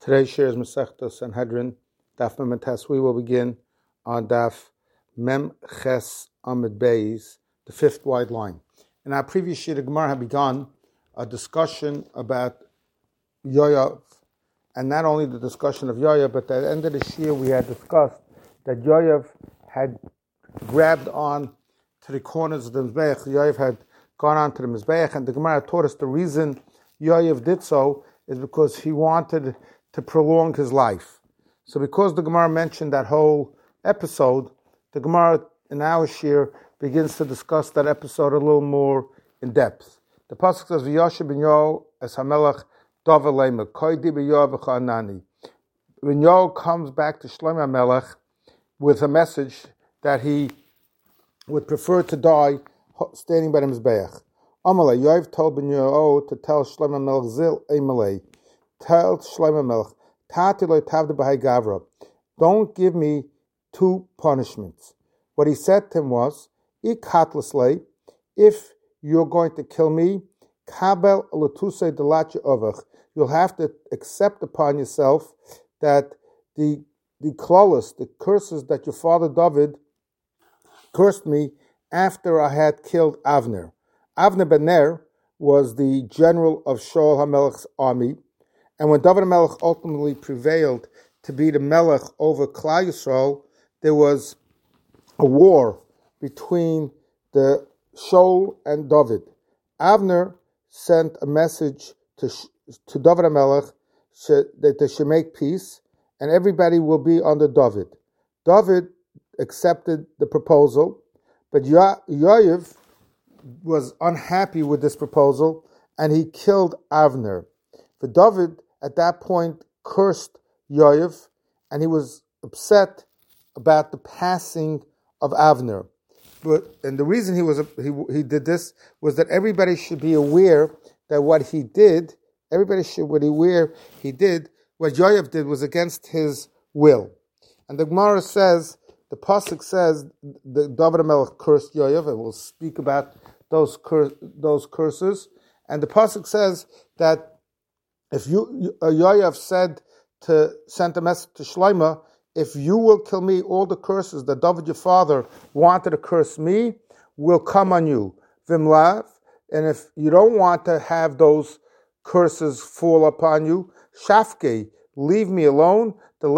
Today's share is Masechta Sanhedrin, Daf Mem Tes. We will begin on Daf Mem Ches Amid Beis, the fifth wide line. In our previous shir, the Gemara had begun a discussion about Yoav, and not only the discussion of Yoav, but at the end of the shir we had discussed that Yoav had grabbed on to the corners of the Mizbeach. Yoav had gone on to the Mizbeach, and the Gemara taught us the reason Yoav did so is because he wanted to prolong his life. So because the Gemara mentioned that whole episode, the Gemara in our shir begins to discuss that episode a little more in depth. The pasuk says, "V'yasher ben Yoel es hamelach davar leima koidi b'Yoav v'chanani." When Yoel comes back to Shlomo HaMelech with a message that he would prefer to die standing by the Mizbeach. Amalei, Yoav told ben Yoel to tell Shlomo HaMelech zil emalei. Tell Shlomo HaMelech, Tati lo tavda b'hai gavra. Don't give me two punishments. What he said to him was, Ik if you're going to kill me, kabel l'tusei delatche ovach. You'll have to accept upon yourself that the klolos, the curses that your father David cursed me after I had killed Avner. Avner ben Ner was the general of Shaul HaMelech's army, and when David HaMelech ultimately prevailed to be the Melech over Klal Yisrael, there was a war between the Shaul and David. Avner sent a message to David HaMelech that they should make peace, and everybody will be under David. David accepted the proposal, but Yoav was unhappy with this proposal, and he killed Avner. For David, at that point, cursed Yoav, and he was upset about the passing of Avner. And the reason he did this was that everybody should be aware that what Yoav did was against his will. And the Gemara says, the pasuk says, the David HaMelech cursed Yoav, and we'll speak about those curses. And the pasuk says that if Yoav sent a message to Shlomo, if you will kill me, all the curses that David your father wanted to curse me will come on you. Vimlav, and if you don't want to have those curses fall upon you, Shafke, leave me alone.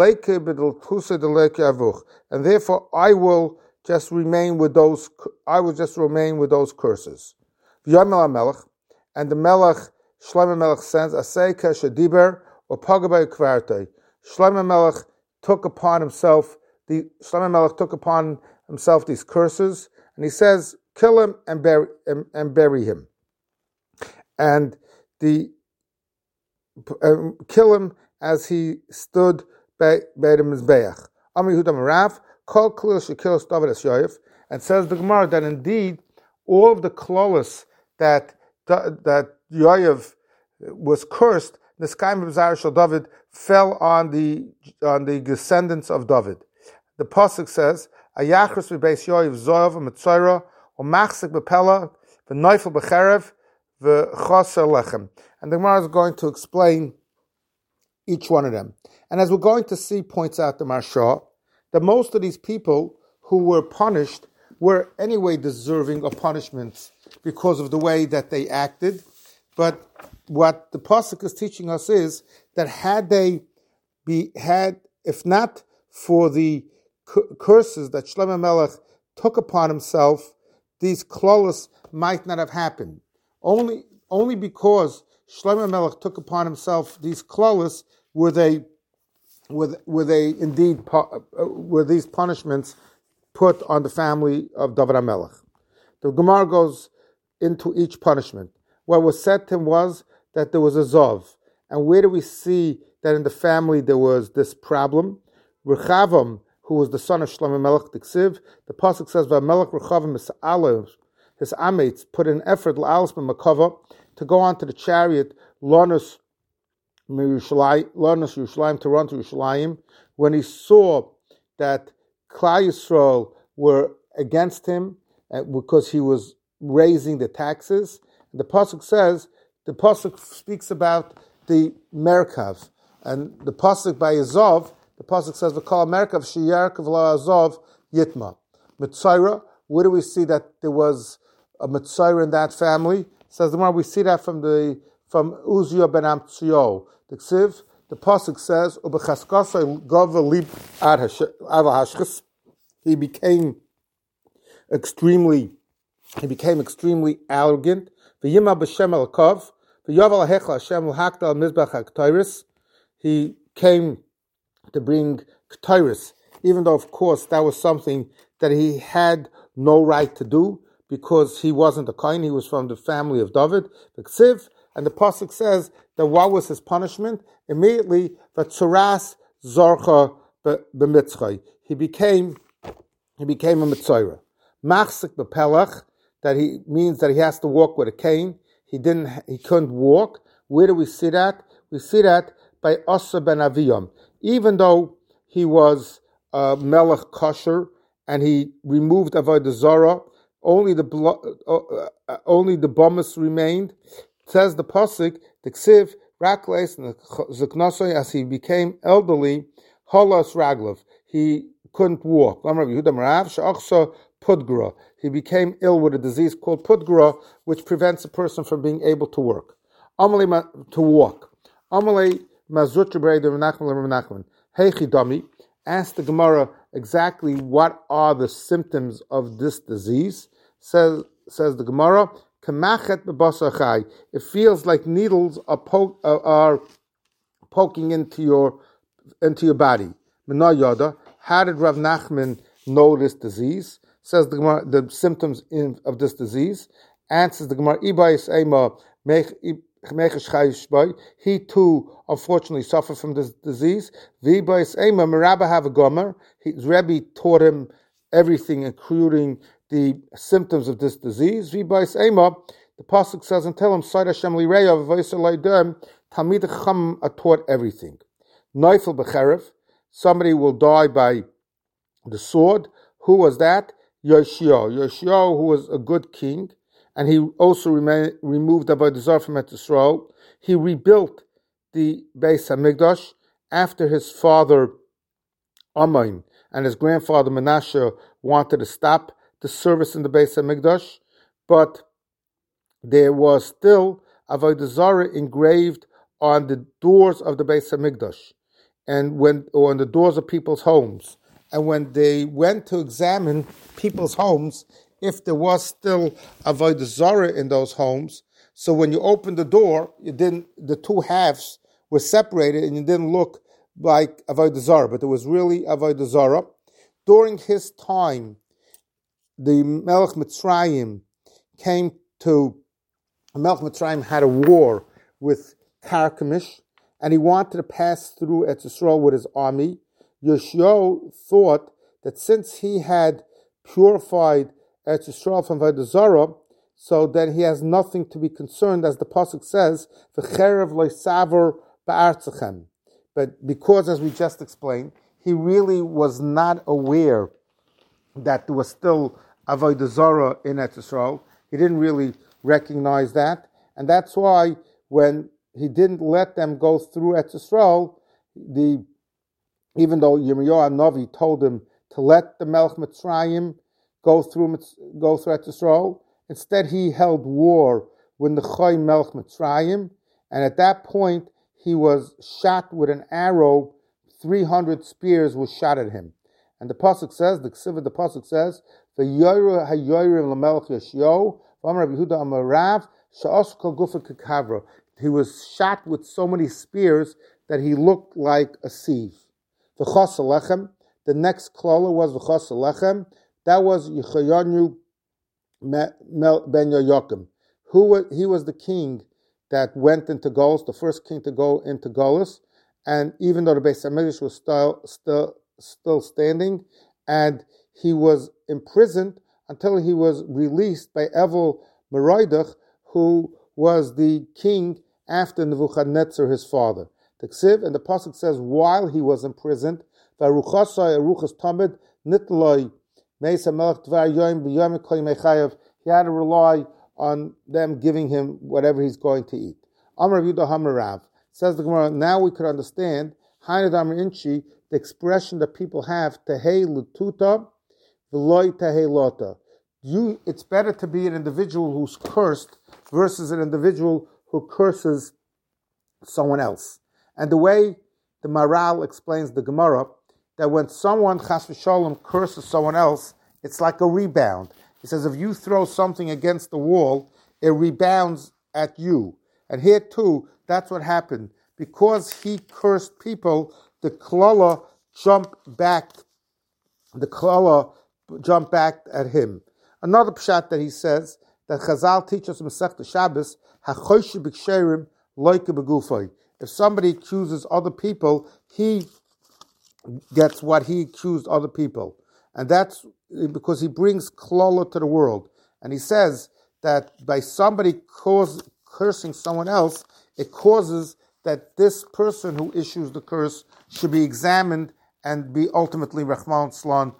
And therefore I will just remain with those. Curses. And the Melech, Shlomo Melech sends Aseika Shadiber or Pagabay Kvarte. Shlomo Melech took upon himself these curses, and he says, kill him and bury him, and kill him as he stood by the Mizbeach. Amar Yehuda Marav Kol Klil Shekilos David Es Yoav, and says the Gemara that indeed all of the klolos that Yoav was cursed, the Skaim of Zarashal David fell on the descendants of David. The pasuk says, "Ayachris v'beis Yoav zoyav v'mitzora u'machzik b'pela v'noifel b'cherev v'chaser lechem." And the Gemara is going to explain each one of them. And as we're going to see, points out the Marsha, that most of these people who were punished were anyway deserving of punishments because of the way that they acted. But what the pasuk is teaching us is that if not for the curses that Shlomo Melech took upon himself, these klolos might not have happened. Only because Shlomo Melech took upon himself these klolos were these punishments put on the family of David HaMelech. The Gemara goes into each punishment. What was said to him was that there was a Zov. And where do we see that in the family there was this problem? Rechavam, who was the son of Shlomo Melech Diksiv, the pasuk says, "V'Melech Rechavam his amates put in effort l'alos b'makava to go onto the chariot Lonus Yerushalayim to run to Yerushalayim when he saw that Klal Yisrael were against him because he was raising the taxes. The pasuk speaks about the Merkav. And the pasuk by Azov, the pasuk says, "V'kol Amerikav sheyarkav la Azov yitma." Mitzayra, where do we see that there was a Mitzayra in that family? Says the Gemara, we see that from Uzziah ben Amtziel. The Ksiv, the pasuk says, "Ubechaskasai gava lib ad hashchus." He became extremely arrogant. V'yima b'shem elkav, v'yaval hechla Hashem l'hakta al mizbach ha'ktairis. He came to bring ktairis, even though, of course, that was something that he had no right to do because he wasn't a kohen. He was from the family of David, the Ksiv, and the pasuk says that what was his punishment? Immediately, v'tzuras zorcha b'mitzchay. He became a mitzayra. Machzik b'pelach, that he means that he has to walk with a cane. He couldn't walk. Where do we see that? We see that by Asa ben Aviyam. Even though he was melech kosher and he removed avodah zarah, only the bomus remained. Says the pasuk, the ksiv rakles and ziknosoi, as he became elderly, holos raglov, he couldn't walk. Pudgra. He became ill with a disease called pudgra, which prevents a person from being able to work. To walk. Amalei mazutri breider Menachem. Heichidami. Ask the Gemara exactly what are the symptoms of this disease. Says the Gemara, Kamachet b'basar. It feels like needles are poking into your body. Mena yada. How did Rav Nachman know this disease? Says the Gemara, the symptoms of this disease. Answers the Gemara, he too, unfortunately, suffered from this disease. His Rebbe taught him everything, including the symptoms of this disease. The pasuk says, and tell him, Talmid Chacham are taught everything. Neifel b'cherev, somebody will die by the sword. Who was that? Yoshio, who was a good king, and he also removed avodah zarah from Eretz Yisrael. He rebuilt the Beis Hamikdash after his father Amon and his grandfather Menashe wanted to stop the service in the Beis Hamikdash, but there was still avodah zarah engraved on the doors of the Beis Hamikdash, and on the doors of people's homes. And when they went to examine people's homes, if there was still avodah zarah in those homes, so when you opened the door, the two halves were separated, and you didn't look like avodah zarah, but there was really avodah zarah. During his time, the Melech Mitzrayim had a war with Karkemish, and he wanted to pass through Eretz Yisrael with his army. Yoshio thought that since he had purified Eretz Yisrael from avodah zarah, so that he has nothing to be concerned, as the pasuk says, "V'cherev loisaver ba'artzachem." But because, as we just explained, he really was not aware that there was still avodah zarah in Eretz Yisrael. He didn't really recognize that, and that's why when he didn't let them go through Eretz Yisrael, even though Yirmiyahu Navi told him to let the Melech Mitzrayim go through Eretz Yisrael, instead he held war with the Choy Melech Mitzrayim, and at that point he was shot with an arrow. 300 spears was shot at him, and the pasuk says, the pasuk says, "V'yoru hayorim l'melech Yoshio, v'amar Rabbi Yehuda amar Rav, she'os kol gufa kekavra." He was shot with so many spears that he looked like a sieve. V'chos alechem. The next klala was v'chos alechem. That was Yechoyanu ben Yoyakim. He was the king that went into Golus, the first king to go into Golus, and even though the Beis Hamikdash was still standing, and he was imprisoned until he was released by Evel Merodach, who was the king after Nebuchadnezzar, his father. The Ksiv and the pasuk says, while he was imprisoned, he had to rely on them giving him whatever he's going to eat. Amar Yehuda Hamarav. Says the Gemara, now we could understand Hainadam Inchi, the expression that people have, Tehei Lututa, Veloy Tehei Lota. It's better to be an individual who's cursed versus an individual who curses someone else. And the way the Maral explains the Gemara, that when someone, Chas v'Shalom, curses someone else, it's like a rebound. He says if you throw something against the wall, it rebounds at you. And here too, that's what happened. Because he cursed people, the klala jumped back at him. Another pshat that he says, that Chazal teaches Masechta Shabbos, hachoshi b'ksherim loike begufay. If somebody accuses other people, he gets what he accused other people. And that's because he brings klala to the world. And he says that by somebody cursing someone else, it causes that this person who issues the curse should be examined and be ultimately Rahman Slan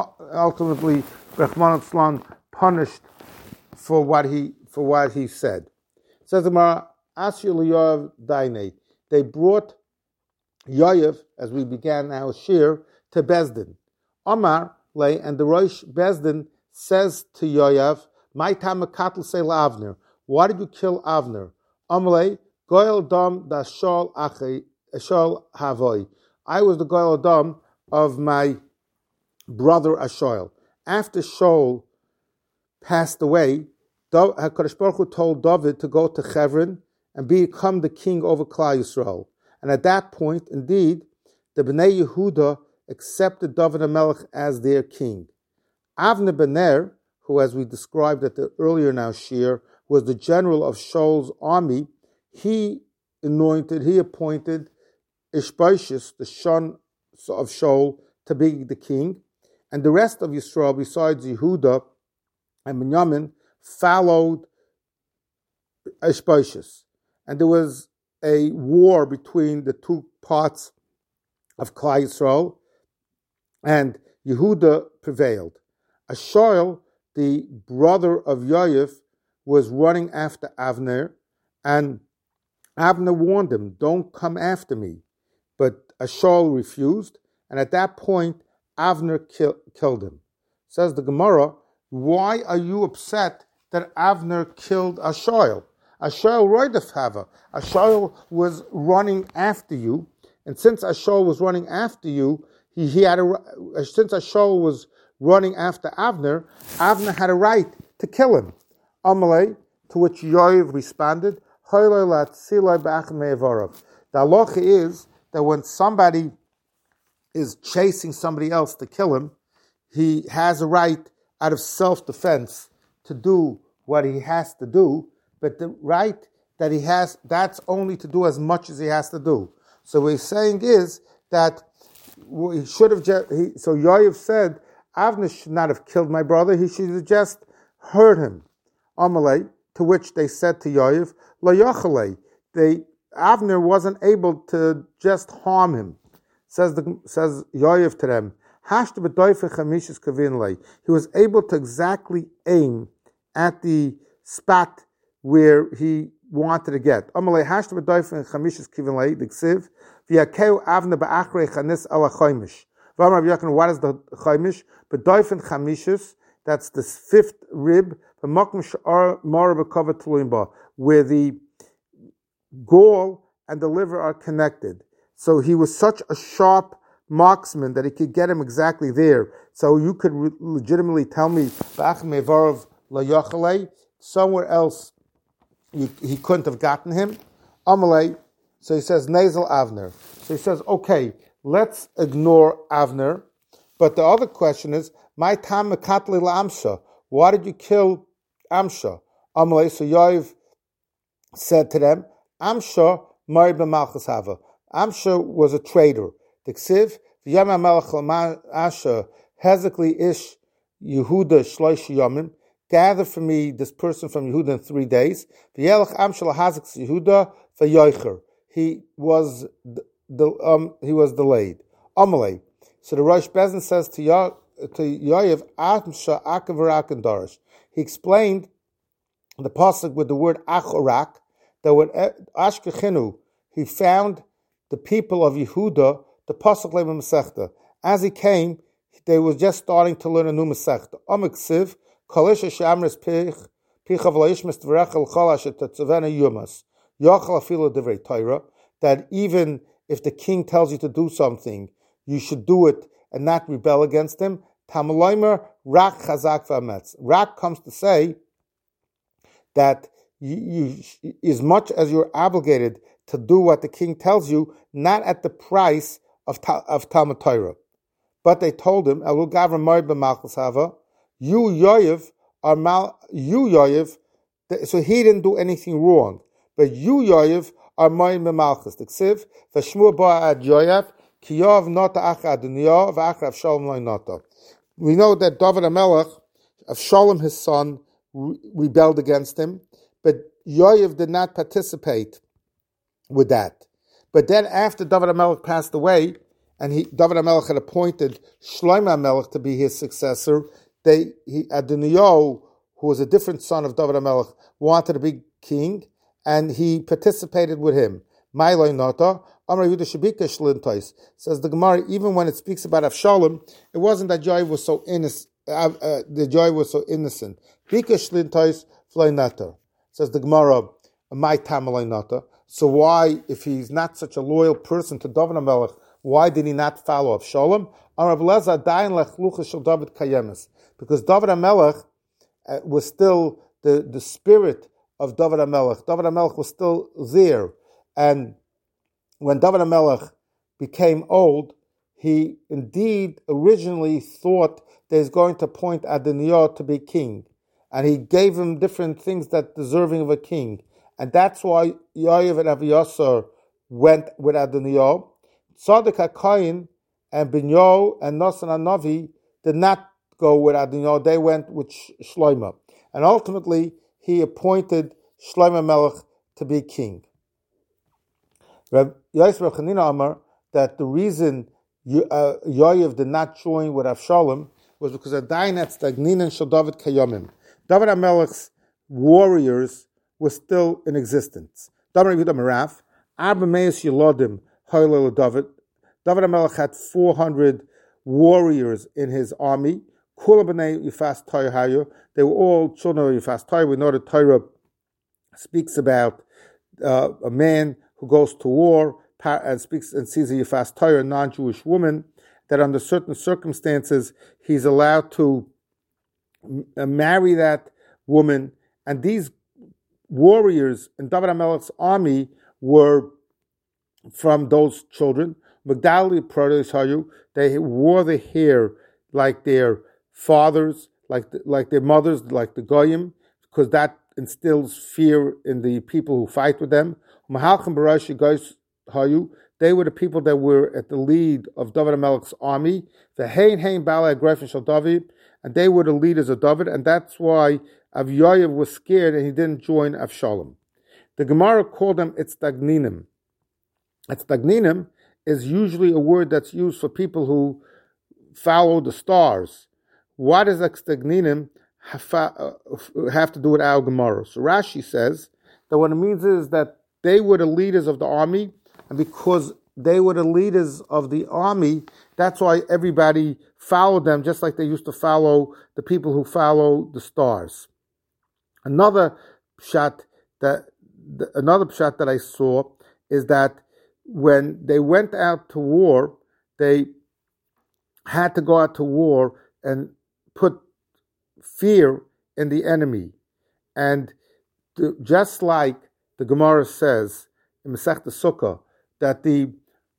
punished for what he said. It says the Gemara, Asher Yoav Daine. They brought Yoav, as we began our shir, to Bezdin. Omar lay, and the Rosh Bezdin says to Yoav, "My tamakatl say Avner. Why did you kill Avner?" Omar Goyal Dam da Shol Havoi. I was the Goyal Dam of my brother Ashol. After Shaul passed away, HaKadosh Baruch Hu told David to go to Hebron and become the king over Klal Yisrael. And at that point, indeed, the Bnei Yehuda accepted David HaMelech as their king. Avner ben Ner, who, as we described at the earlier now shir, was the general of Shaul's army, he appointed Ishbosheth, the son of Shaul, to be the king, and the rest of Yisrael, besides Yehuda and Binyamin, followed Ishbosheth. And there was a war between the two parts of Klal Yisrael, and Yehuda prevailed. Ashol, the brother of Yoav, was running after Avner, and Avner warned him, "Don't come after me." But Ashol refused, and at that point, Avner killed him. Says the Gemara, why are you upset that Avner killed Ashol? Ashol roidef hava. Ashol was running after you, and since Ashol was running after you, since Ashol was running after Avner, Avner had a right to kill him. Amalei, to which Yoav responded, the halacha is that when somebody is chasing somebody else to kill him, he has a right out of self-defense to do what he has to do, but the right that he has, that's only to do as much as he has to do. So what he's saying is that he should have so Yoav said, Avner should not have killed my brother, he should have just hurt him. Amalei, to which they said to Yoav, Lo Yachalei, Avner wasn't able to just harm him. Says Yoav to them, he was able to exactly aim at the spot where he wanted to get. What is the chaimish? That's the fifth rib, where the gall and the liver are connected. So he was such a sharp marksman that he could get him exactly there. So you could legitimately tell me, somewhere else he couldn't have gotten him. Amalei, so he says, Nasal Avner. So he says, okay, let's ignore Avner. But the other question is, my tam mekatli la'amsha. Why did you kill Amsha? Amalei, so Yoav said to them, Amsha married b'malchus hava. Amsha was a traitor. T'ksiv v'yam ha'melech l'ma'asha hezekli ish Yehuda shloish yomim. Gather for me this person from Yehuda in 3 days. V'yelech Amsha l'hazik Yehuda v'yoicher. He was delayed. Amalei. So the Rosh Bezdin says to Yoav, Amsha akav v'rak and darish. He explained the pasuk with the word achorak, that when Ashkechinu, he found the people of Yehuda, the Pasuk Lema Masechta. As he came, they were just starting to learn a new Masechta. Amiksiv, Kalisha Shamris Pich, Pichav Laishmas Tverechel Chalash Tetzavena Yumas, Yachal Afilo Devrei Torah, that even if the king tells you to do something, you should do it and not rebel against him. Tamalaymer Rak Chazak V'Ametz. Rak comes to say that you, as much as you're obligated to do what the king tells you, not at the price of Talmud Torah. But they told him, "Elu Gavra Moed b'Malchus Hava, you Yoyev are you Yoyev." So he didn't do anything wrong, but you Yoyev are Moed b'Malchus. The Ksiv v'Shmua ba'ad Yoyev ki Yoav nota achra Adoniah v'achra Avshalom lo nota. We know that David HaMelech, Avshalom his son, rebelled against him, but Yoav did not participate with that. But then after David HaMelech passed away, and David HaMelech had appointed Shlomo HaMelech to be his successor, Adoniah, who was a different son of David HaMelech, wanted to be king, and he participated with him. Mailoi Nota, Amar Yehuda Shabika Shlintois. Says the Gemara, even when it speaks about Avshalom, it wasn't that Yoav was so innocent. The Yoav was so innocent. Bika Shlintois Floi Nata. Says the Gemara, my Tamaloi Nata. So why, if he's not such a loyal person to David HaMelech, why did he not follow Avshalom? Because David HaMelech was still the spirit of David HaMelech. David HaMelech was still there. And when David HaMelech became old, he indeed originally thought that he's going to appoint Adoniah to be king. And he gave him different things that deserving of a king. And that's why Yoav and Aviasar went with Adoniah. Tzadok HaKohen and Binyo and Nasan HaNavi did not go with Adoniah. They went with Shlomo. And ultimately, he appointed Shlomo Melech to be king. Rabbi Yosef Chanina Amar that the reason Yoav did not join with Avshalom was because Adayin at Stagninan Shel David Kayomim. David HaMelech's warriors were still in existence. David Yehuda Meraf, Arba Meis Yelodim Hoylel David. David HaMelech had 400 warriors in his army. Kula B'nei Yifas Torah Hayu. They were all children of Yifas Torah. We know that Torah speaks about a man who goes to war and speaks and sees a Yifas Torah, a non-Jewish woman, that under certain circumstances he's allowed to marry that woman. And these warriors in David HaMelech's army were from those children. Magdali Proteus Hayu, they wore the hair like their fathers, like their mothers, like the Goyim, because that instills fear in the people who fight with them. Mahalchim Barashi Goyis Hayu, they were the people that were at the lead of David HaMelech's army. The Hein Bala Agrifin Shal David, and they were the leaders of David, and that's why Avyoyev was scared and he didn't join Avshalom. The Gemara called them Etzdagninim. Etzdagninim is usually a word that's used for people who follow the stars. What does Etzdagninim have to do with our Gemara? So Rashi says that what it means is that they were the leaders of the army, and because they were the leaders of the army, that's why everybody followed them, just like they used to follow the people who follow the stars. Another pshat that I saw is that when they went out to war, they had to go out to war and put fear in the enemy. And just like the Gemara says in Masechta Sukkah, that the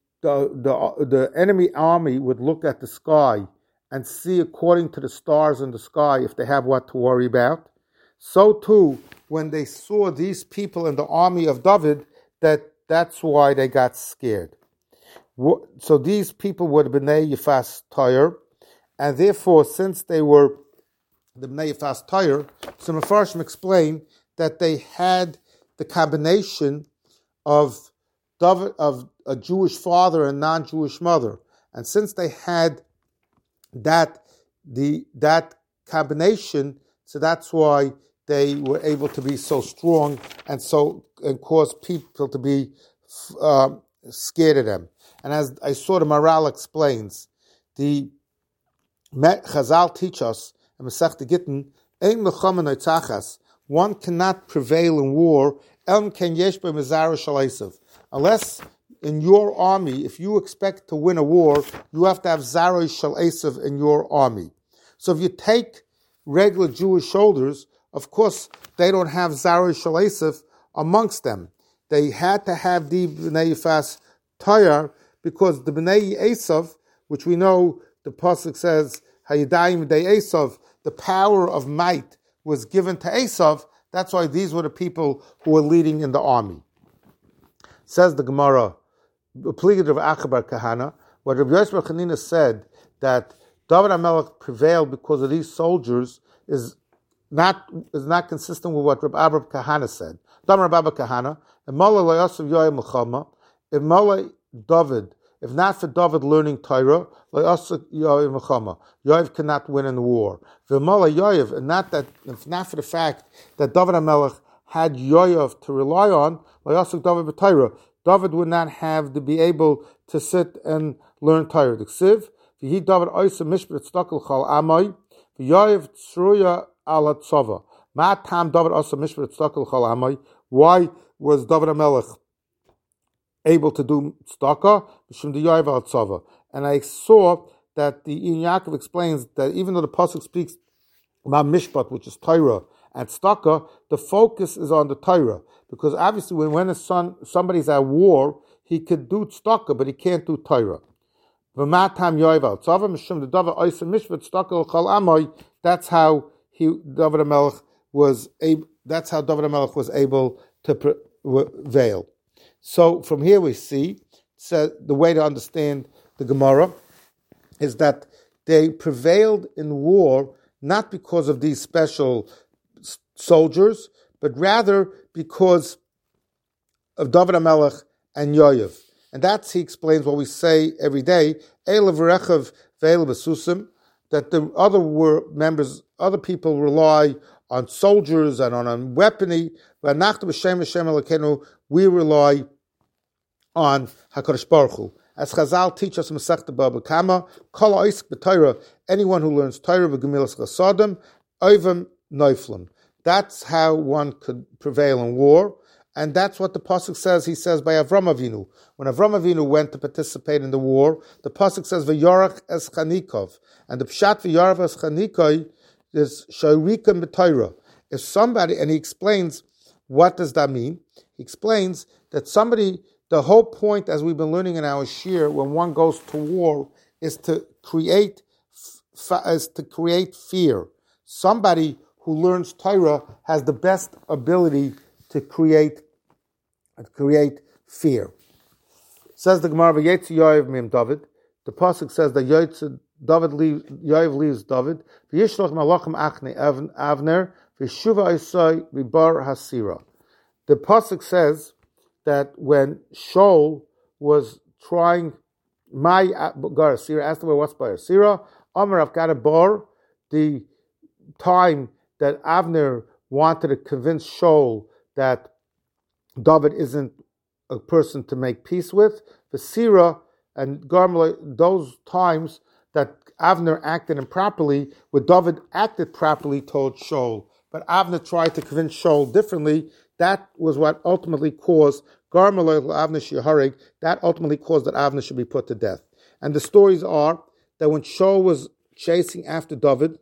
enemy army would look at the sky and see according to the stars in the sky if they have what to worry about. So too, when they saw these people in the army of David, that's why they got scared. So these people were the Bnei Yifas Torah, and therefore, since they were the Bnei Yifas Torah, so Mefarshim explain that they had the combination of David, of a Jewish father and non-Jewish mother, and since they had that combination, so that's why they were able to be so strong and cause people to be scared of them. And as I saw, the Maral explains, the Chazal teach us, in Masechta Gittin, Ein L'chama Noitzachas, one cannot prevail in war, unless in your army, if you expect to win a war, you have to have Zaroi Shal Esav in your army. So if you take regular Jewish soldiers, of course, they don't have Zaroi Shal Esav amongst them. They had to have the B'nai Yifas Tayar, because the B'nai Esav, which we know the pasuk says, Hayadayim B'nai Esav, the power of might was given to Esav. That's why these were the people who were leading in the army. Says the Gemara, Pligid of Achabar Kahana, what Rabbi Yosef Bar Chanina said, that David HaMelech prevailed because of these soldiers is not consistent with what Rabbi Abba Kahana said. Damar Rabbi Kahana, Imala Layasav Yoyim L'chama, Imala David, if not for David learning Torah, Layasav Yoyim L'chama, Yoav cannot win in the war. V'Imala Yoav, and if not for the fact that David HaMelech had Yoav to rely on, Layasav David B'Torah, David would not have to be able to sit and learn Torah. The Ksiv, V'hi David Oisa Mishpat Stokel Chal Amai, V'Yoav Tzruya Ala Tzava. Ma Tam David Oisa Mishpat Stokel Chal Amai. Why was David HaMelech able to do tzedakah? B'shem the Yoav Ala Tzava. And I saw that the Ein Yaakov explains that even though the pasuk speaks about Mishpat, which is Torah, and tzedakah, the focus is on the Torah. Because obviously when somebody's at war, he could do tzedakah, but he can't do Torah. That's how David HaMelech was able to prevail. So from here we see, so the way to understand the Gemara is that they prevailed in war not because of these special soldiers, but rather because of David HaMelech and Yoav. And that's, he explains what we say every day, Eilav Rechav Ve'elav Basusim, that the other people rely on soldiers and on weaponry, but we rely on HaKadosh Baruch Hu. As Chazal teach us in Masechta Baba Kama, Kol Oisik B'Torah, anyone who learns Torah v'Gemilas Chasadim, Oivim Noiflim. That's how one could prevail in war, and that's what the pasuk says. He says by Avram Avinu. When Avram Avinu went to participate in the war, the pasuk says V'Yorach Es Chanikov, and the Pshat V'Yorach Es Chanikov is Sharikim B'Torah. If somebody, and he explains what does that mean. He explains that the whole point, as we've been learning in our shir, when one goes to war, is to create fear. Somebody who learns Torah has the best ability to create fear. Says the Gemara, V'yetzi Yoav mim David. The pasuk says that Yoav leaves David. V'yishlach malachim achne Avner v'shuva isai v'bar hasira. The pasuk says that when Shaul was trying, Gar Sira asked him what's by Sira, Amar Avgada Bar, the time that Avner wanted to convince Shaul that David isn't a person to make peace with, the Sira and Garmala, those times that Avner acted improperly, where David acted properly told Shaul, but Avner tried to convince Shaul differently. That was what ultimately caused that ultimately caused that Avner should be put to death. And the stories are that when Shaul was chasing after David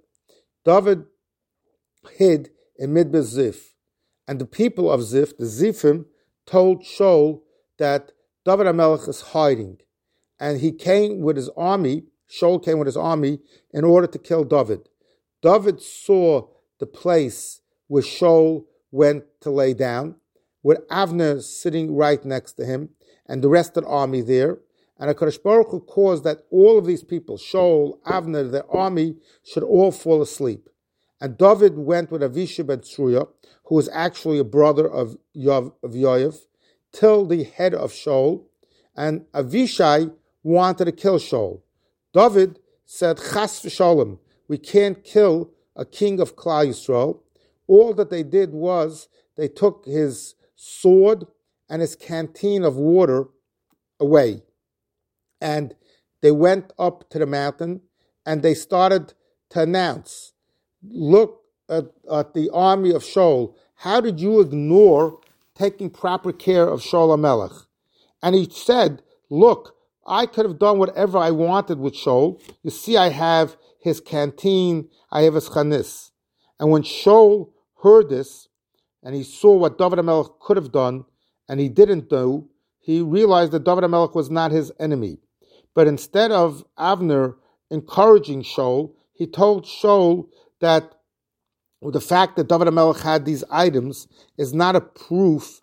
hid in Midbar Ziph. And the people of Ziph, the Ziphim, told Shaul that David HaMelech is hiding. And he came with his army, Shaul came with his army in order to kill David. David saw the place where Shaul went to lay down, with Avner sitting right next to him, and the rest of the army there. And HaKadosh Baruch Hu caused that all of these people, Shaul, Avner, their army, should all fall asleep. And David went with Avishai ben Tzruya, who was actually a brother of Yoav, till the head of Shaul, and Avishai wanted to kill Shaul. David said, Chas v'shalom, we can't kill a king of Klal Yisrael. All that they did was they took his sword and his canteen of water away. And they went up to the mountain and they started to announce, look at the army of Shaul. How did you ignore taking proper care of Shaul HaMelech? And he said, look, I could have done whatever I wanted with Shaul. You see, I have his canteen, I have his chanis. And when Shaul heard this, and he saw what David HaMelech could have done, and he didn't do, he realized that David HaMelech was not his enemy. But instead of Avner encouraging Shaul, he told Shaul that the fact that David HaMelech had these items is not a proof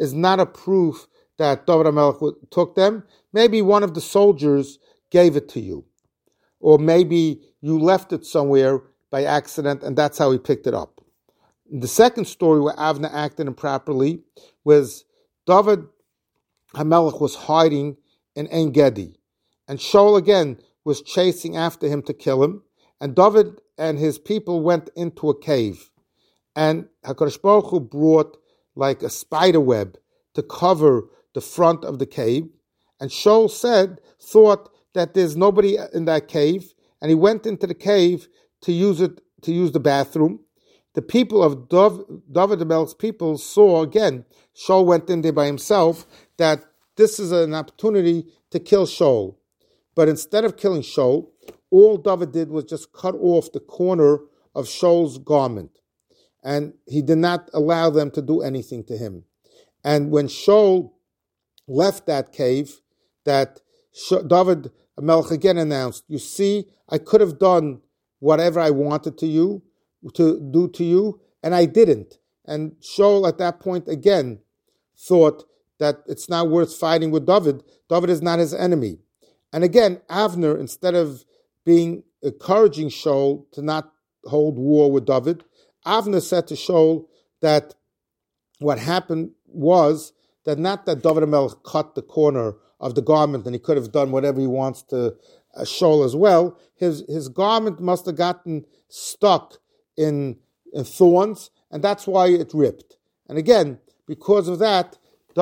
that David HaMelech took them. Maybe one of the soldiers gave it to you. Or maybe you left it somewhere by accident and that's how he picked it up. The second story where Avner acted improperly was David HaMelech was hiding in Ein Gedi. And Shaul again was chasing after him to kill him. And David and his people went into a cave. And HaKadosh Baruch Hu brought like a spider web to cover the front of the cave. And Shaul thought that there's nobody in that cave. And he went into the cave to use the bathroom. The people of David HaMelech's people saw again, Shaul went in there by himself, that this is an opportunity to kill Shaul. But instead of killing Shaul, all David did was just cut off the corner of Shaul's garment. And he did not allow them to do anything to him. And when Shaul left that cave, that David HaMelech again announced, you see, I could have done whatever I wanted to do to you, and I didn't. And Shaul at that point again thought that it's not worth fighting with David. David is not his enemy. And again, Avner, instead of encouraging Shaul to not hold war with David, Avner said to Shaul that what happened was that not that David HaMelech cut the corner of the garment and he could have done whatever he wants to Shaul as well. His garment must have gotten stuck in thorns, and that's why it ripped. And again, because of that,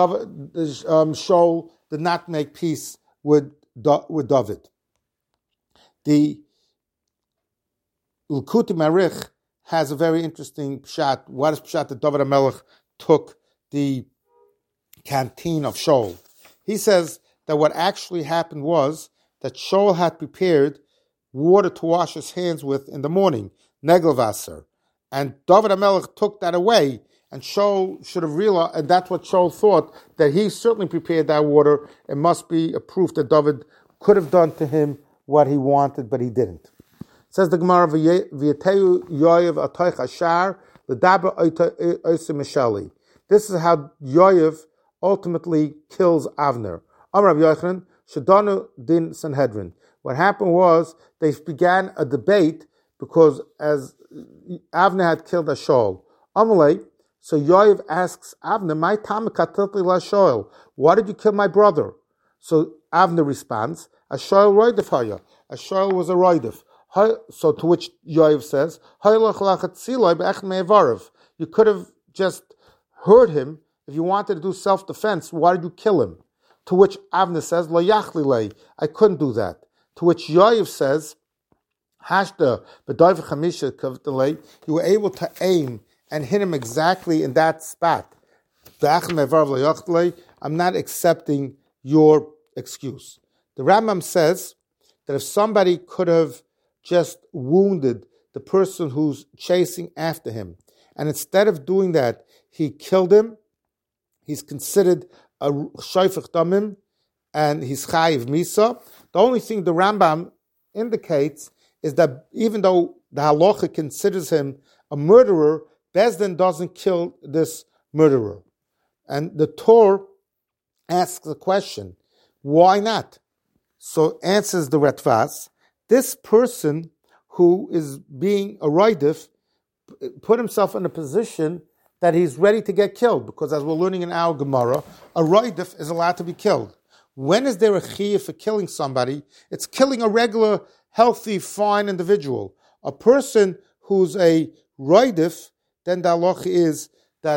Shaul did not make peace with David. The Likutei Marich has a very interesting pshat. What is pshat that David HaMelech took the canteen of Shaul? He says that what actually happened was that Shaul had prepared water to wash his hands with in the morning, Negelwasser. And David HaMelech took that away, and Shaul should have realized, and that's what Shaul thought, that he certainly prepared that water. It must be a proof that David could have done to him what he wanted, but he didn't. Says the Gemara, V'yateu Yoav atoich hashar l'daber oisem mishali. This is how Yoav ultimately kills Avner. Amar Rav Yochanan, Shadanu din Sanhedrin. What happened was they began a debate because as Avner had killed Shaul. Amalei, so Yoav asks Avner, "My tamikatilti la Shaul. Why did you kill my brother?" So Avner responds, "Shaul roidef haya. Shaul was a roidef." So to which Yoav says, "You could have just hurt him if you wanted to do self-defense. Why did you kill him?" To which Avner says, "Lo yachli lei. I couldn't do that." To which Yoav says, "Hashda b'dayv chamisha kavdalei." You were able to aim and hit him exactly in that spot. I'm not accepting your excuse. The Rambam says that if somebody could have just wounded the person who's chasing after him, and instead of doing that, he killed him, he's considered a shayfech damim, and he's chayiv misa. The only thing the Rambam indicates is that even though the halacha considers him a murderer, Beis Din doesn't kill this murderer. And the Torah asks the question, why not? So answers the Retvas, this person who is being a roidif put himself in a position that he's ready to get killed, because as we're learning in our Gemara, a roidif is allowed to be killed. When is there a chiyuv for killing somebody? It's killing a regular, healthy, fine individual. A person who's a roidif, then the halacha is that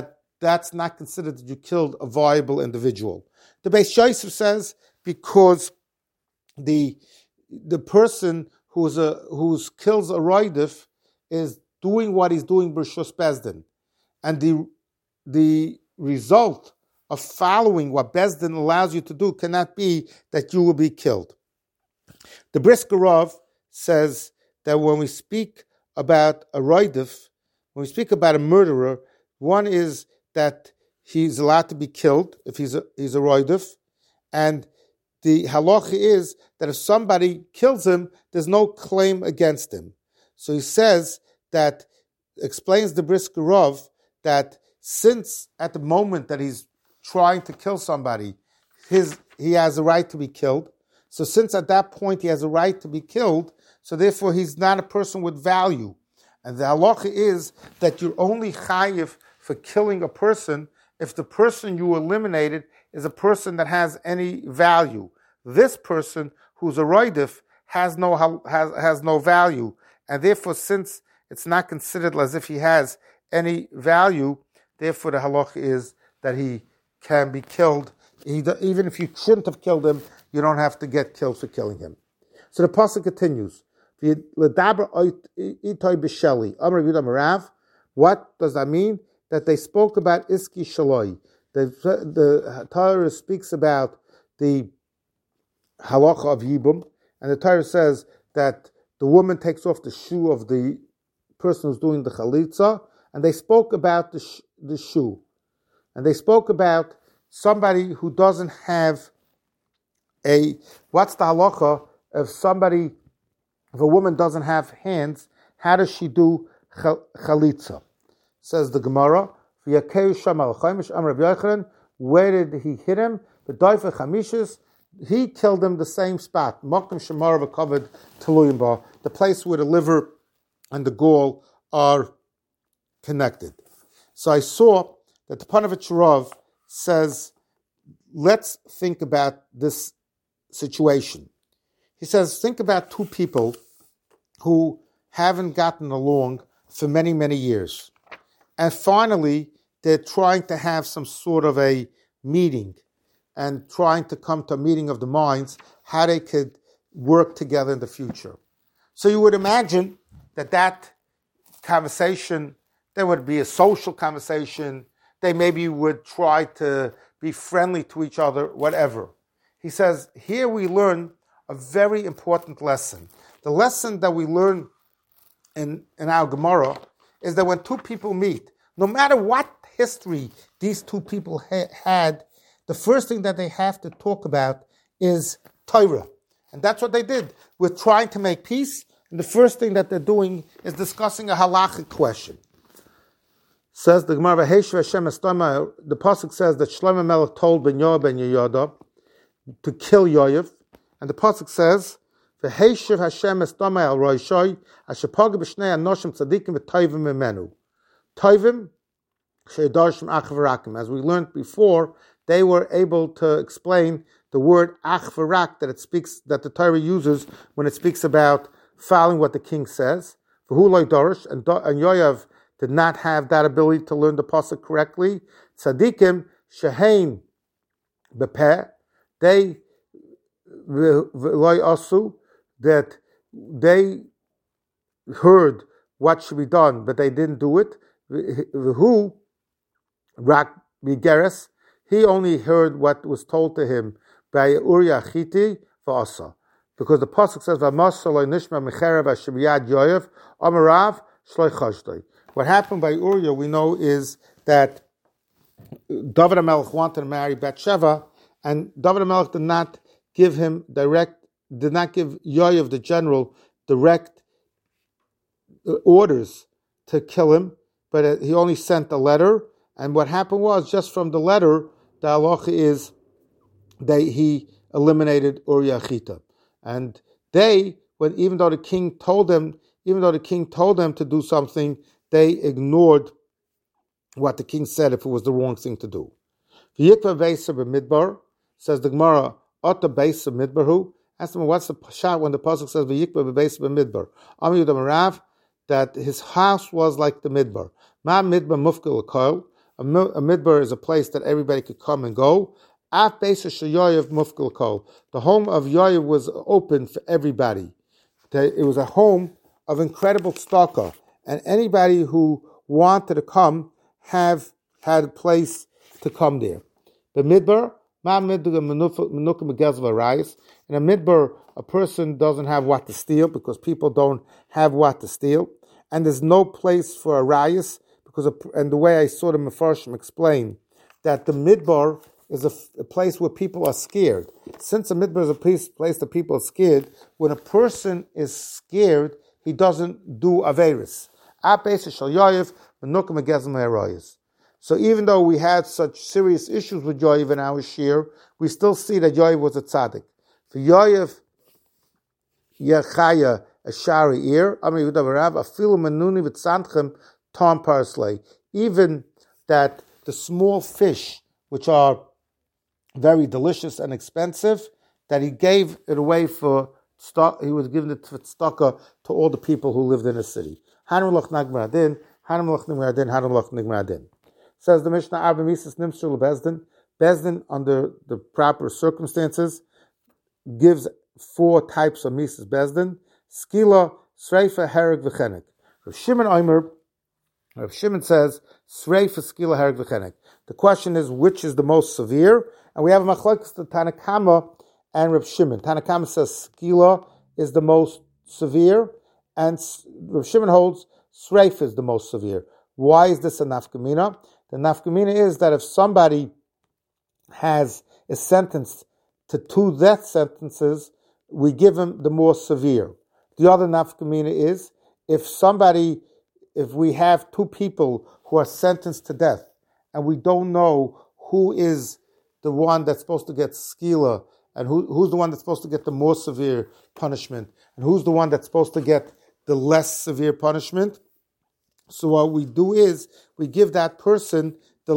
that's not considered that you killed a viable individual. The Beis Yosef says because the person who's kills a roidif is doing what he's doing b'rshus Bezdin, and the result of following what Bezdin allows you to do cannot be that you will be killed. The Brisker Rav says that when we speak about a roidif, when we speak about a murderer, one is that he's allowed to be killed if he's a roidif, and the halacha is that if somebody kills him, there's no claim against him. So he says that, explains the Brisker Rav, that since at the moment that he's trying to kill somebody, he has a right to be killed. So since at that point he has a right to be killed, so therefore he's not a person with value. And the halacha is that you're only chayiv for killing a person if the person you eliminated is a person that has any value. This person who's a roidif has no value, and therefore since it's not considered as if he has any value, therefore the halacha is that he can be killed. Even if you shouldn't have killed him, you don't have to get killed for killing him. So the pasuk continues. What does that mean? That they spoke about Iski Shaloi. The Torah speaks about the halacha of Yibum, and the Torah says that the woman takes off the shoe of the person who's doing the chalitza, and they spoke about the shoe. And they spoke about somebody who doesn't have what's the halacha if a woman doesn't have hands, how does she do chalitza? Says the Gemara, where did he hit him? He killed him the same spot. The place where the liver and the gall are connected. So I saw that the Panovich Rav says, let's think about this situation. He says, think about two people who haven't gotten along for many, many years. And finally, they're trying to have some sort of a meeting and trying to come to a meeting of the minds, how they could work together in the future. So you would imagine that conversation, there would be a social conversation. They maybe would try to be friendly to each other, whatever. He says, here we learn a very important lesson. The lesson that we learn in our Gemara is that when two people meet, no matter what history these two people had, the first thing that they have to talk about is Torah. And that's what they did. We're trying to make peace, and the first thing that they're doing is discussing a halachic question. Says the Gemara, the pasuk says that Shlomo Melech told Ben Yehoyada to kill Yoav, and the pasuk says, "V'heishiv Hashem estamai al roishoi asher paga b'shnei anoshim tzadikim v'toivim imenu." Toivim she'edarshim ach v'rakim. As we learned before, they were able to explain the word ach v'rak that the Torah uses when it speaks about following what the king says. V'hu loy dorish, and Yoav did not have that ability to learn the pasuk correctly. Tzadikim shehein b'peh, they v'loy asu, that they heard what should be done, but they didn't do it. V'hu rak bigeres, he only heard what was told to him by Uriah Chiti v'asa, because the pasuk says v'mas shaloi nishma mecherev asher b'yad Yoav amarav shloi chashdoi. What happened by Uriah, we know, is that David HaMelech wanted to marry Bathsheba, and David HaMelech did not give Yoav the general direct orders to kill him, but he only sent a letter. And what happened was, just from the letter, the halacha is that he eliminated Uriah Chita. And even though the king told them to do something, they ignored what the king said if it was the wrong thing to do. V'yikva beisa b'midbar, says the Gemara, Ota beisa b'midbarhu. Ask him, what's the shot when the pasuk says v'yikva beisa b'midbar? Amar Yudam Rav, that his house was like the midbar. Ma midbar mufkil l'koil. A midbar is a place that everybody could come and go. At Beis Yoav Mufkal Kol. The home of Yoav was open for everybody. It was a home of incredible tzedakah, and anybody who wanted to come had a place to come there. The midbar, in a midbar, a person doesn't have what to steal because people don't have what to steal, and there's no place for a rayas and the way I saw the Mefarshim explain that the midbar is a place where people are scared. Since a midbar is a place that people are scared, when a person is scared, he doesn't do averis. So even though we had such serious issues with Yoav in our shir, we still see that Yoav was a tzaddik. For Yoav Yechaya Ashari Ir, Amri Yudavarav, Afilu Manuni Vitzanchem Tom Parsley. Even that the small fish, which are very delicious and expensive, that he gave it away for stock, he was giving it for tzedakah to all the people who lived in the city. Hanulach Nagmar Adin, Hanulach Nigmar Adin, Hanulach Nigmar Adin. Says the Mishnah, Arba Mises Nimshul Bezdin. Bezdin, under the proper circumstances, gives 4 types of Mises Bezdin. Skila, Sreifa, Hereg, V'chenek. Rav Shimon Omer, Rav Shimon says, Sreifa, Skila, Hereg, V'chenek. The question is, which is the most severe? And we have a machlokes to Tanakama and Rav Shimon. Tanakama says Skila is the most severe, and Rav Shimon holds Sreifa is the most severe. Why is this a nafkamina? The nafkamina is that if somebody is sentenced to 2 death sentences, we give him the more severe. The other nafkamina is if we have 2 people who are sentenced to death, and we don't know who is the one that's supposed to get skila, and who's the one that's supposed to get the more severe punishment, and who's the one that's supposed to get the less severe punishment. So what we do is we give that person the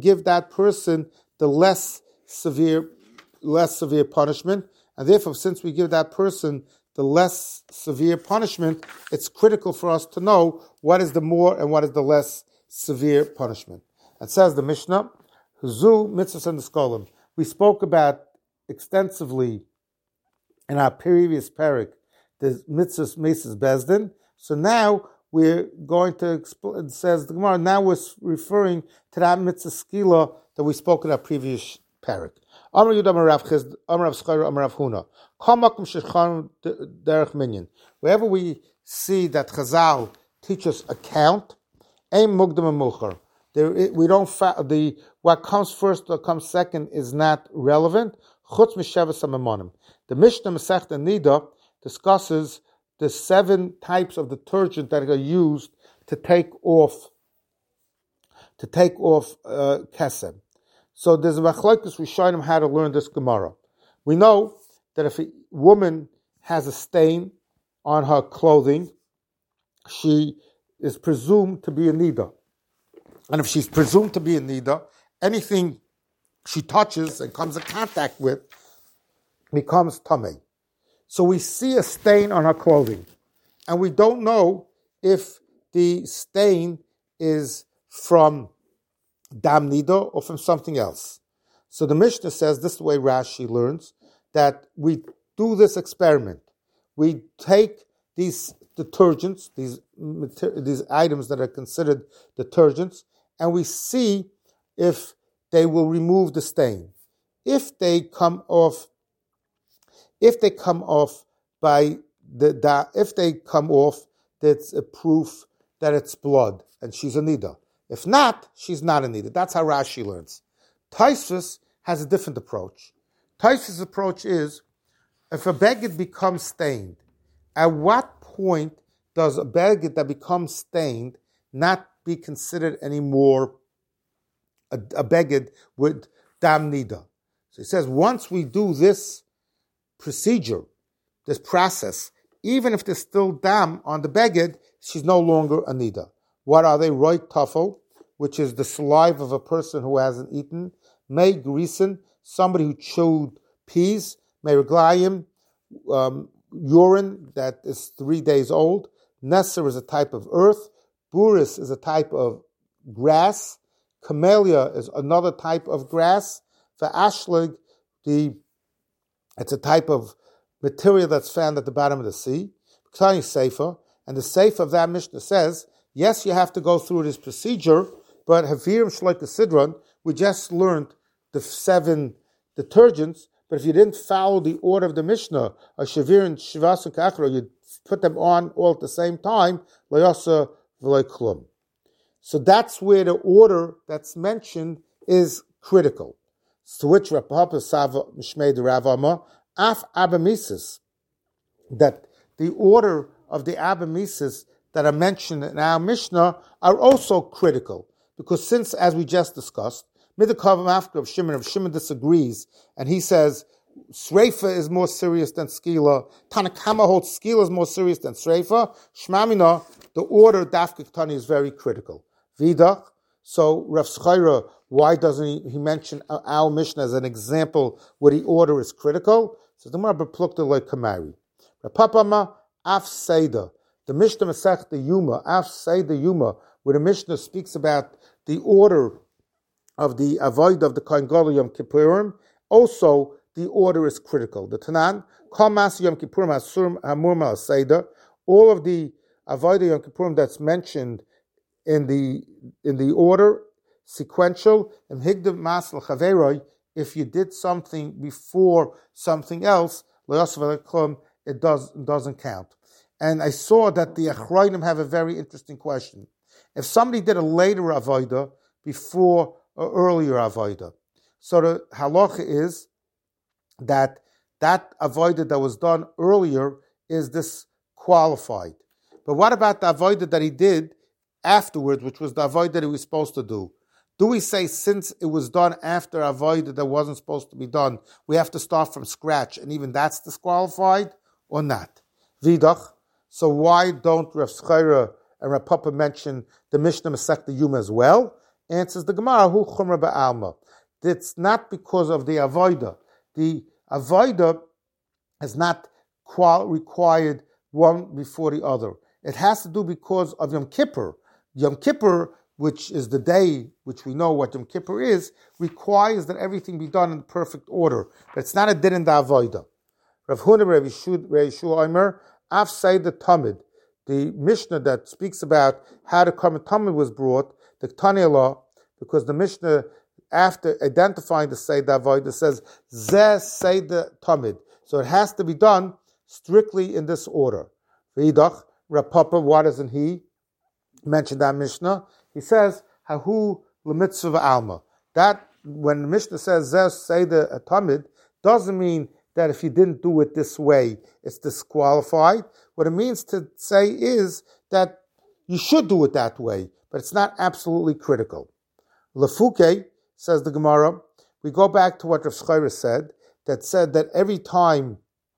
less severe punishment, and therefore, since we give that person the less severe punishment, it's critical for us to know what is the more and what is the less severe punishment. It says the Mishnah, Zu mitzvahs and the skolim. We spoke about extensively in our previous parak the mitzvahs Mises Bezdin. So now we're going to explain. It says the Gemara. Now we're referring to that mitzvah skila that we spoke in our previous parak. Amar Yudam Rav Chiz, Amar Rav Schayr, Amar Rav Huna. Kol makom shechan derech minyan. Wherever we see that Chazal teach us a count, ein mugdam and muchar. We don't. What comes first or comes second is not relevant. Chutz mishavas amamonim. The Mishnah Masechta Nida discusses the 7 types of detergent that are used to take off kesem. So there's a machlokes we show them how to learn this Gemara. We know that if a woman has a stain on her clothing, she is presumed to be a nida. And if she's presumed to be a nida, anything she touches and comes in contact with becomes tamei. So we see a stain on her clothing, and we don't know if the stain is from dam nida or from something else. So the Mishnah says, this is the way Rashi learns, that we do this experiment. We take these detergents, these items that are considered detergents, and we see if they will remove the stain. If they come off that's a proof that it's blood and she's a nida. If not, she's not a nida. That's how Rashi learns. Tosfos has a different approach. Tosfos' approach is, if a beged becomes stained, at what point does a beged that becomes stained not be considered anymore a beged with dam nida? So he says, once we do this procedure, this process, even if there's still dam on the beged, she's no longer a nida. What are they? Roy tafel, which is the saliva of a person who hasn't eaten. May grisen, somebody who chewed peas. May reglayim, urine that is 3 days old. Nesser is a type of earth. Buris is a type of grass. camellia is another type of grass. The ashlig, it's a type of material that's found at the bottom of the sea. Ktani Sefer, and the Sefer of that Mishnah says, yes, you have to go through this procedure, but Havirim Shloik Sidron, we just learned the 7 detergents, but if you didn't follow the order of the Mishnah, a Shavir and Shivas and Kachra, you put them on all at the same time, Layasa V'loi Klum. So that's where the order that's mentioned is critical. To which Rav Papa Sava Mishmei de Rav Amma, Af Abamisis, that the order of the Abamisis that are mentioned in our Mishnah are also critical. Because since, as we just discussed, Midakav Mafka of Shimon disagrees, and he says, Sreifa is more serious than Skila. Tanakama holds Skila is more serious than Sreifa. Shmamina, the order Dafka Ktani is very critical. Vidach, so Rav Schaira, why doesn't he mention our Mishnah as an example where the order is critical? So the Gemara beplukta like Kamari. Rapapama Af Seida, the Mishnah Masech the Yuma, Af Seida Yuma, where the Mishnah speaks about the order of the avoid of the Kohen Gadol Yom Kippurim, also the order is critical. The Tanan, Kol Mas Yom Kippurim Asur Hamur Mal Seida, all of the avoid Yom Kippurim that's mentioned in the order, sequential, and Higdav Mas L'Chaveroi, if you did something before something else, it doesn't count. And I saw that the Achrayim have a very interesting question. If somebody did a later avodah before an earlier avodah, so the halacha is that avodah that was done earlier is disqualified. But what about the avodah that he did afterwards, which was the avodah that he was supposed to do? Do we say since it was done after avodah that wasn't supposed to be done, we have to start from scratch, and even that's disqualified, or not? Vidach. So why don't Rav Schaira and Rav Papa mention the Mishnah Masechta Yuma as well? Answers the Gemara, Hu Chumra Ba'alma. It's not because of the avodah. The avodah is not required one before the other. It has to do because of Yom Kippur. Yom Kippur, which is the day which we know what Yom Kippur is, requires that everything be done in perfect order. But it's not a din in the avodah. Rav Huna Rav Yeshua Omer, Af Seida Tamid, the Mishnah that speaks about how the Karmet Tamid was brought, the Tanya law, because the Mishnah, after identifying the Seida Avodah, says, Zeh Seida Tamid. So it has to be done strictly in this order. V'idach, Rav Papa, why doesn't he mention that Mishnah? He says, Hahu l'mitzvah alma. That, when the Mishnah says, Zeh Seida Tamid, doesn't mean that if you didn't do it this way, it's disqualified. What it means to say is that you should do it that way, but it's not absolutely critical. Lefuke, says the Gemara, we go back to what Rav Schaira said that every time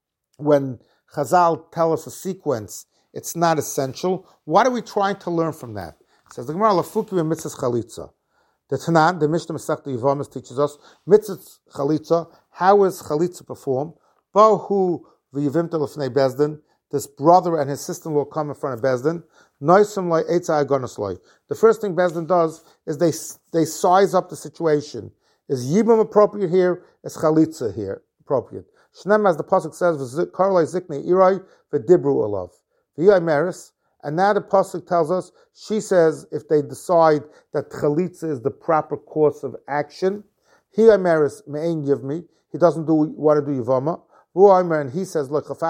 when Chazal tell us a sequence, it's not essential. What are we trying to learn from that? Says the Gemara, Lefuke mitzvah chalitza. The Tanan, the Mishnah Masechta Yevamos teaches us mitzvah chalitza. How is chalitza performed? Bahu v'yivimta l'fnei bezdin. This brother and his sister-in-law come in front of bezdin. Noisum loy etza agonos loy. The first thing bezdin does is they size up the situation. Is yibum appropriate here? Is chalitza here appropriate? Shnem, as the pasuk says, v'karloi ziknei irai v'dibru alav. V'yai meris. And now the pasuk tells us, she says, if they decide that chalitza is the proper course of action, he ameris me'ein yivmi, he doesn't want to do yivama. And he says,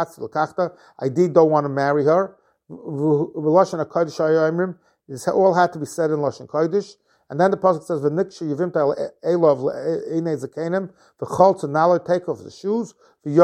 I don't want to marry her. It all had to be said in Lashon Kodesh. And then the pasuk says, take off the shoes,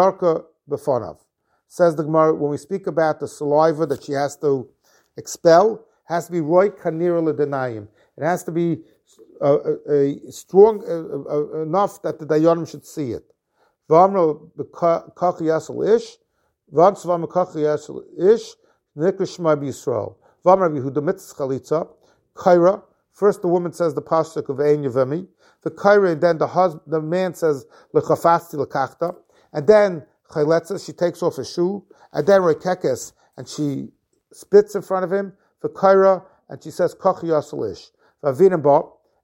says the Gemara, when we speak about the saliva that she has to expel, has to be roy kanira l'denayim. It has to be strong enough that the dayanim should see it. V'amro b'kach yasel ish, v'amsvam b'kach yasel ish, nikrish shema b'Yisrael. V'amro b'Yehuda mitzvah chalitza, kaira. First the woman says the pasuk of ein yavemi, the kaira, and then the man says l'chafasti l'kachta, and then chayletza, she takes off her shoe, and then rekekes, and she spits in front of him, the kaira, and she says kach yasel ish. V'avinim ba,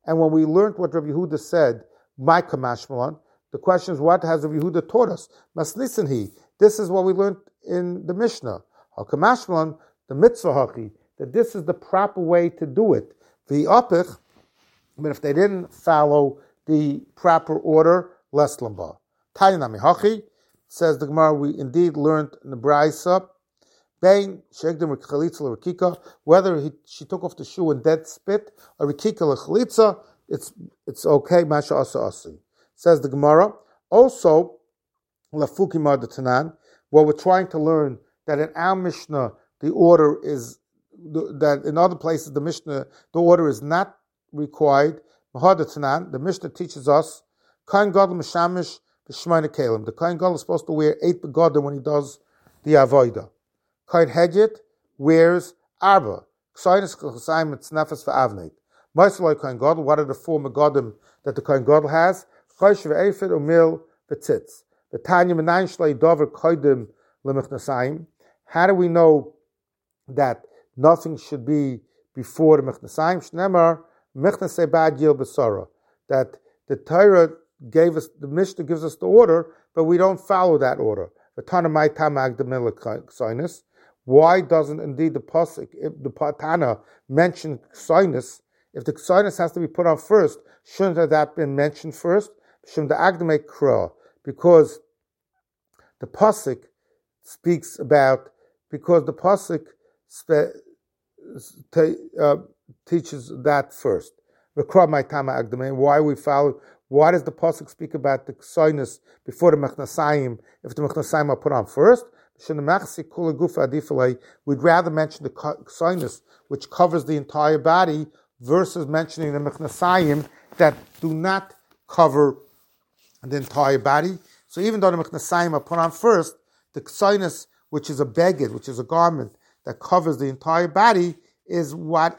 And when we learned what Rabbi Yehuda said, my kamashmalon, the question is, what has Rabbi Yehuda taught us? Mas listen he. This is what we learned in the Mishnah. Kamashmalon, the mitzvah haki, that this is the proper way to do it. The apich, but if they didn't follow the proper order, less lamba. Tainami haki, says the Gemara, we indeed learned in the Braisa, Bain shegdim rechalitza l'rikika, whether she took off the shoe and dead spit or rikika l'chalitza, it's okay. Masha asa asi, says the Gemara. Also, lafuki ma'adatanan, what we're trying to learn that in our Mishnah the order is that in other places the Mishnah the order is not required. Mahadatanan, the Mishnah teaches us kain gadol mishamish b'shmayna kelim. The kain gadol is supposed to wear 8 begadim when he does the avodah. Kain Hedget wears arba. Ksaynis chasayim it's nefes v'avneit. Ma'asaloi kain gadol. What are the 4 megadim that the kain gadol has? Chaysh v'eifid umil v'tzitz. V'tanya menayin shlei dover koidim lemichnasayim. How do we know that nothing should be before the michnasayim? Shnemar michnasei bad yil b'sara. That the Torah gave us, the Mishnah gives us the order, but we don't follow that order. V'tana mai tamag demila ksaynis. Why doesn't indeed the pasuk, if the Tana mention ksaynis? If the ksaynis has to be put on first, shouldn't have that been mentioned first? Shouldn't the agdamei kra? Because the pasuk speaks about, because the pasuk teaches that first. Why we follow? Why does the pasuk speak about the ksaynis before the mechnasayim? If the mechnasayim are put on first, we'd rather mention the ksaynis, which covers the entire body, versus mentioning the mechnasayim that do not cover the entire body. So even though the mechnasayim are put on first, the ksaynis, which is a beged, which is a garment that covers the entire body, is what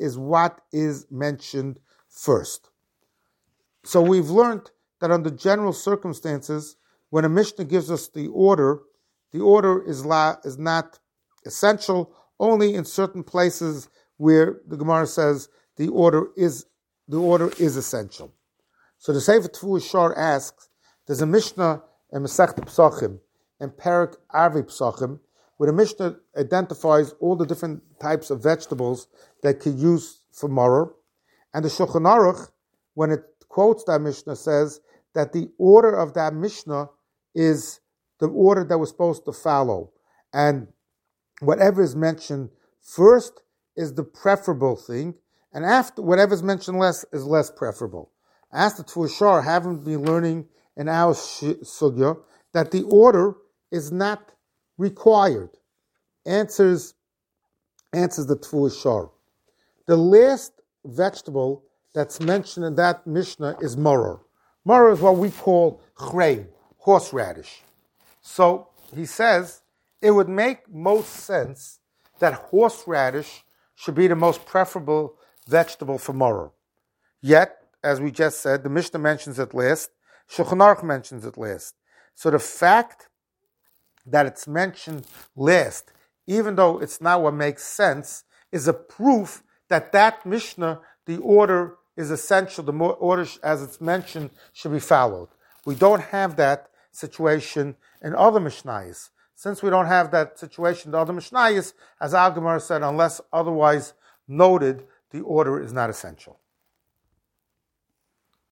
is mentioned first. So we've learned that under general circumstances, when a Mishnah gives us the order is not essential, only in certain places where the Gemara says the order is essential. So the Sefer Tefuah Shor asks, there's a Mishnah in Masechta Pesachim and Perek Arvi Pesachim, where the Mishnah identifies all the different types of vegetables that could use for maror, and the Shulchan Aruch, when it quotes that Mishnah, says that the order of that Mishnah is the order that we're supposed to follow, and whatever is mentioned first is the preferable thing, and after whatever is mentioned less is less preferable. As the Tefuah Shor, haven't been learning in our sugya that the order is not required. Answers the Tefuah Shor. The last vegetable that's mentioned in that Mishnah is maror. Maror is what we call chrein, horseradish. So he says it would make most sense that horseradish should be the most preferable vegetable for maror. Yet, as we just said, the Mishnah mentions it last, Shulchan Aruch mentions it last. So the fact that it's mentioned last, even though it's not what makes sense, is a proof that that Mishnah, the order is essential, the order as it's mentioned should be followed. We don't have that situation in other Mishnayos. Since we don't have that situation in the other Mishnayos, as Al Gemara said, unless otherwise noted, the order is not essential.